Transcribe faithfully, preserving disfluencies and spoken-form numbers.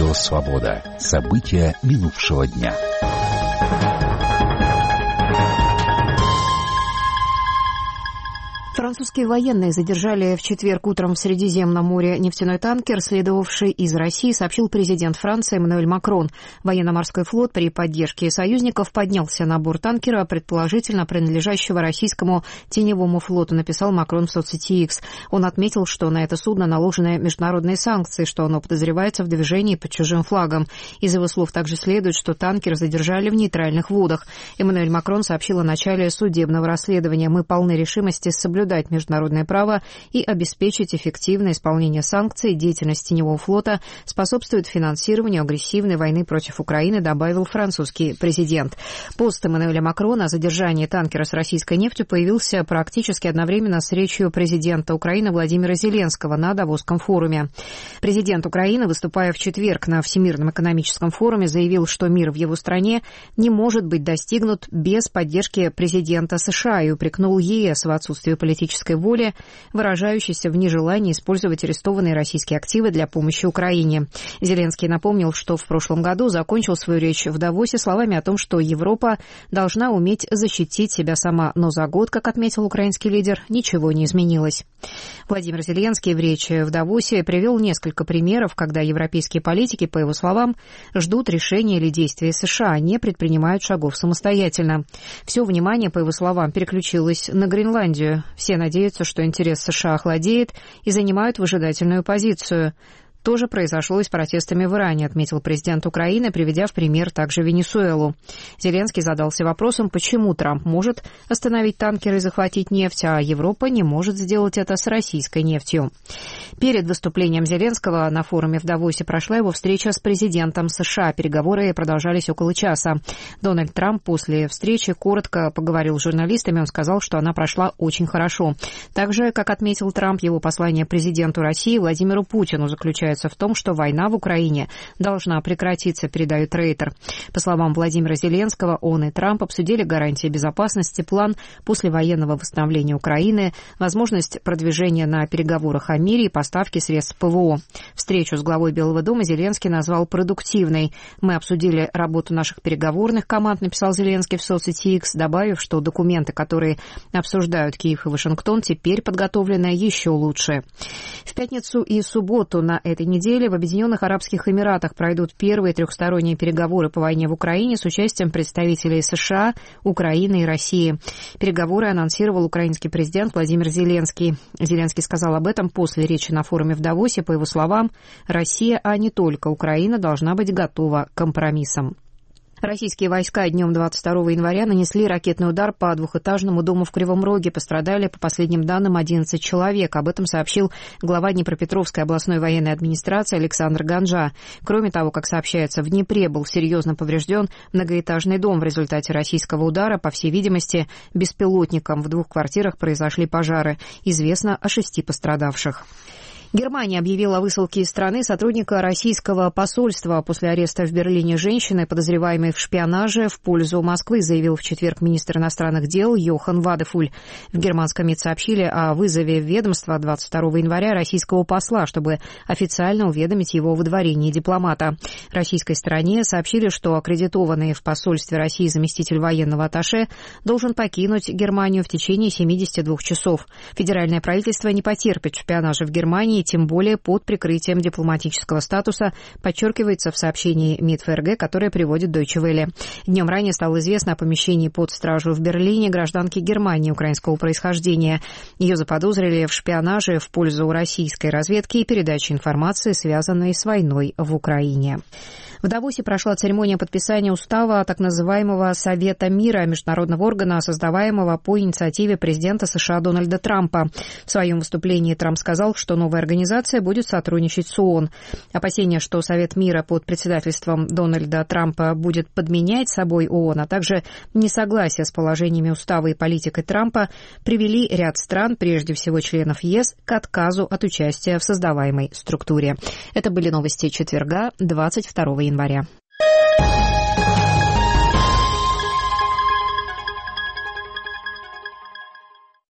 Радио «Свобода». События минувшего дня. Французские военные задержали в четверг утром в Средиземном море нефтяной танкер, следовавший из России, сообщил президент Франции Эммануэль Макрон. Военно-морской флот при поддержке союзников поднялся на борт танкера, предположительно принадлежащего российскому теневому флоту, написал Макрон в соцсети X. Он отметил, что на это судно наложены международные санкции, что оно подозревается в движении под чужим флагом. Из его слов также следует, что танкер задержали в нейтральных водах. Эммануэль Макрон сообщил о начале судебного расследования. «Мы полны решимости соблюдать международное право и обеспечить эффективное исполнение санкций. Деятельность теневого флота способствует финансированию агрессивной войны против Украины», добавил французский президент. Пост Эммануэля Макрона о задержании танкера с российской нефтью появился практически одновременно с речью президента Украины Владимира Зеленского на Давосском форуме. Президент Украины, выступая в четверг на Всемирном экономическом форуме, заявил, что мир в его стране не может быть достигнут без поддержки президента США и упрекнул ЕС в отсутствии политической воли, выражающейся в нежелании использовать арестованные российские активы для помощи Украине. Зеленский напомнил, что в прошлом году закончил свою речь в Давосе словами о том, что Европа должна уметь защитить себя сама, но за год, как отметил украинский лидер, ничего не изменилось. Владимир Зеленский в речи в Давосе привел несколько примеров, когда европейские политики, по его словам, ждут решения или действия США, а не предпринимают шагов самостоятельно. Все внимание, по его словам, переключилось на Гренландию. Все надеются, что интерес США охладеет и занимают выжидательную позицию. То же произошло и с протестами в Иране, отметил президент Украины, приведя в пример также Венесуэлу. Зеленский задался вопросом, почему Трамп может остановить танкеры и захватить нефть, а Европа не может сделать это с российской нефтью. Перед выступлением Зеленского на форуме в Давосе прошла его встреча с президентом США. Переговоры продолжались около часа. Дональд Трамп после встречи коротко поговорил с журналистами. Он сказал, что она прошла очень хорошо. Также, как отметил Трамп, его послание президенту России Владимиру Путину заключается в том, что война в Украине должна прекратиться, передает Рейтер. По словам Владимира Зеленского, он и Трамп обсудили гарантии безопасности, план послевоенного восстановления Украины, возможность продвижения на переговорах о мире и поставки средств ПВО. Встречу с главой Белого дома Зеленский назвал продуктивной. «Мы обсудили работу наших переговорных команд», написал Зеленский в соцсети X, добавив, что документы, которые обсуждают Киев и Вашингтон, теперь подготовлены еще лучше. В пятницу и субботу на этой неделе в Объединенных Арабских Эмиратах пройдут первые трехсторонние переговоры по войне в Украине с участием представителей США, Украины и России. Переговоры анонсировал украинский президент Владимир Зеленский. Зеленский сказал об этом после речи на форуме в Давосе. По его словам, Россия, а не только Украина, должна быть готова к компромиссам. Российские войска днем двадцать второго января нанесли ракетный удар по двухэтажному дому в Кривом Роге. Пострадали, по последним данным, одиннадцать человек. Об этом сообщил глава Днепропетровской областной военной администрации Александр Ганжа. Кроме того, как сообщается, в Днепре был серьезно поврежден многоэтажный дом. В результате российского удара, по всей видимости, беспилотником в двух квартирах произошли пожары. Известно о шести пострадавших. Германия объявила о высылке из страны сотрудника российского посольства после ареста в Берлине женщины, подозреваемой в шпионаже в пользу Москвы, заявил в четверг министр иностранных дел Йохан Вадефуль. В германском МИД сообщили о вызове в ведомство двадцать второго января российского посла, чтобы официально уведомить его о выдворении дипломата. Российской стороне сообщили, что аккредитованный в посольстве России заместитель военного атташе должен покинуть Германию в течение семидесяти двух часов. Федеральное правительство не потерпит шпионажа в Германии, тем более под прикрытием дипломатического статуса, подчеркивается в сообщении МИД ФРГ, которое приводит Deutsche Welle. Днем ранее стало известно о помещении под стражу в Берлине гражданки Германии украинского происхождения. Ее заподозрили в шпионаже в пользу российской разведки и передаче информации, связанной с войной в Украине. В Давосе прошла церемония подписания устава так называемого Совета мира, международного органа, создаваемого по инициативе президента США Дональда Трампа. В своем выступлении Трамп сказал, что новая организация будет сотрудничать с ООН. Опасения, что Совет мира под председательством Дональда Трампа будет подменять собой ООН, а также несогласие с положениями устава и политикой Трампа, привели ряд стран, прежде всего членов ЕС, к отказу от участия в создаваемой структуре. Это были новости четверга, двадцать второго января.